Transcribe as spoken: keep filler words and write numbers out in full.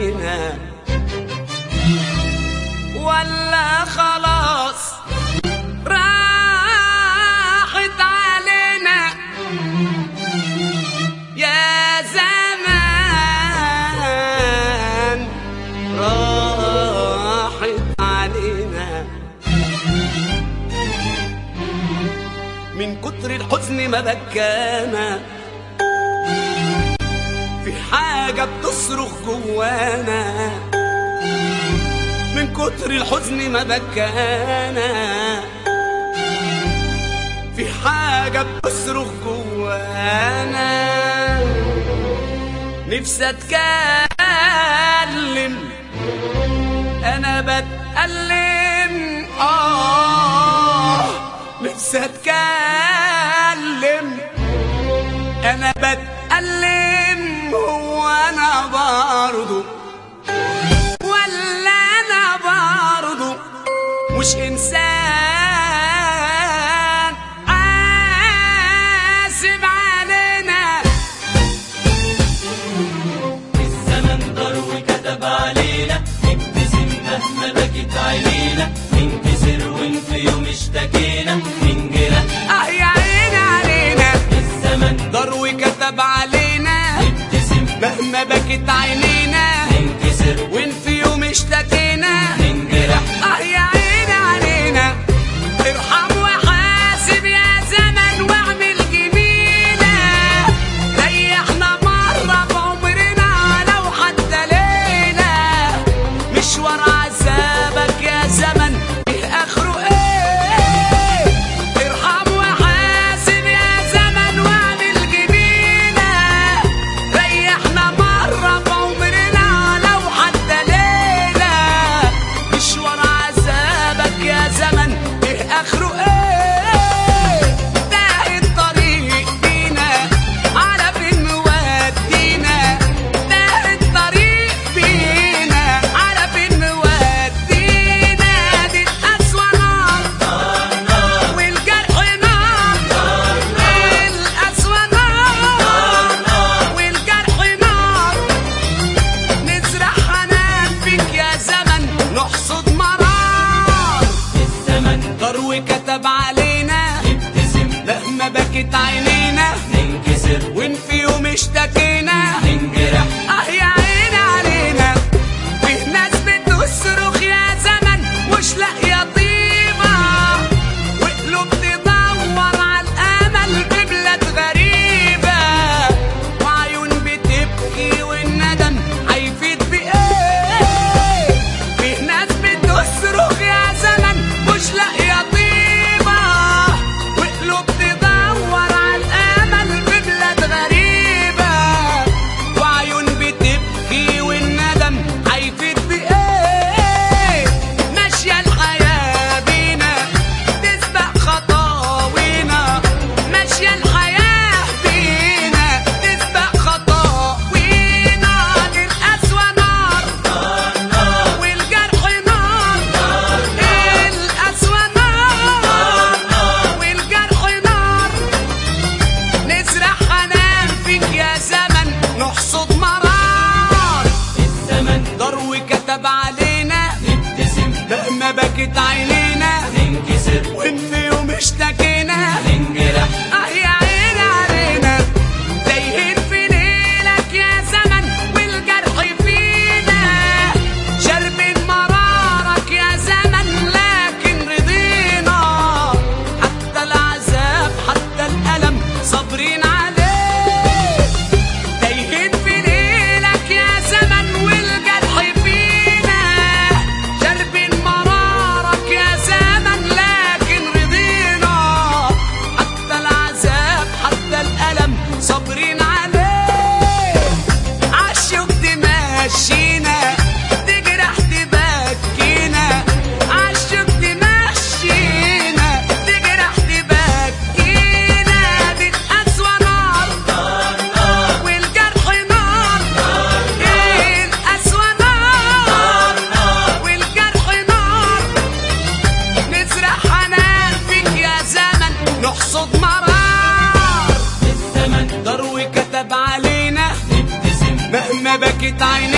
علينا ولا خلاص راحت علينا يا زمان راحت علينا من كتر الحزن ما بكانا في حاجة بتصرخ جوانا من كتر الحزن ما بكانا في حاجة بتصرخ جوانا نفسي اتكلم انا بتألم اه نفسي اتكلم انا بتألم هو انا برضو ولا انا برضو مش انسان عاسب علينا الزمن دار وكتب علينا نبتسم مهما بكت عينينا ننكسر وان في يوم اشتكينا ننجرح اه يا عيني علينا الزمن دار وكتب علينا نبتسم مهما بكت عينينا ننكسر وان في يوم اشتكينا ننجرح اه يا عيني علينا ارحم وحاسب يا زمن واعمل جميلة ريحنا مرة بعمرنا لو حتى ليلة مشوار عذابك يا زمن ايه اخره ايه ارحم وحاسب يا زمن واعمل جميلة ريحنا مرة بعمرنا لو حتى ليلة مشوار عذابك يا زمن ايه اخره ايه تاه الطريق بينا على فين مودينا تاه الطريق بينا على فين مودينا دي القسوة نار والجرح نار القسوة نار والجرح نار نزرع حنان فيك يا زمن نحصد مرار الزمن دار وكتب علينا نبتسم مهما بكت عينينا ننكسر وان في يوم اشتكينا ننجرح اه يا عيني علينا فيه ناس بتصرخ يا زمن مش لاقيه طيبه وقلوب تدور على الامل في بلاد غريبه وعيون بتبكي والندم هيفيد بايه فيه ناس بتصرخ يا زمن مش لاقيه طيبه وقلوب تدور على الامل في بلاد غريبه وعيون بتبكي والندم هيفيد بايه ماشيه الحياه بينا تسبق خطاوينا ماشيه الحياه بينا تسبق خطاوينا دي القسوه نار والجرح نار القسوه نار والجرح نار نزرع حنان فيك يا زمن نحصد مرار الزمن دار وكتب علينا نبتسم مهما بكت عينينا ننكسر وان في يوم اشتكينا ننجرح اه يا عيني علينا تايهين في ليلك يا زمن والجرح فينا شاربين مرارك يا زمن لكن رضينا حتى العذاب حتى الألم صابرين عليه تايهين في ليلك يا زمن والجرح فينا شاربين مرارك يا زمن لكن رضينا حتى العذاب حتى الألم صابرين عليه عالشوق تمشينا تجرح تبكينا عالشوق تمشينا تجرح تبكينا دي القسوة نار والجرح نار القسوة نار والجرح نار نزرع حنان فيك يا زمن نحصد مرار الزمن دار وكتب علينا نبتسم مهما بكت عينينا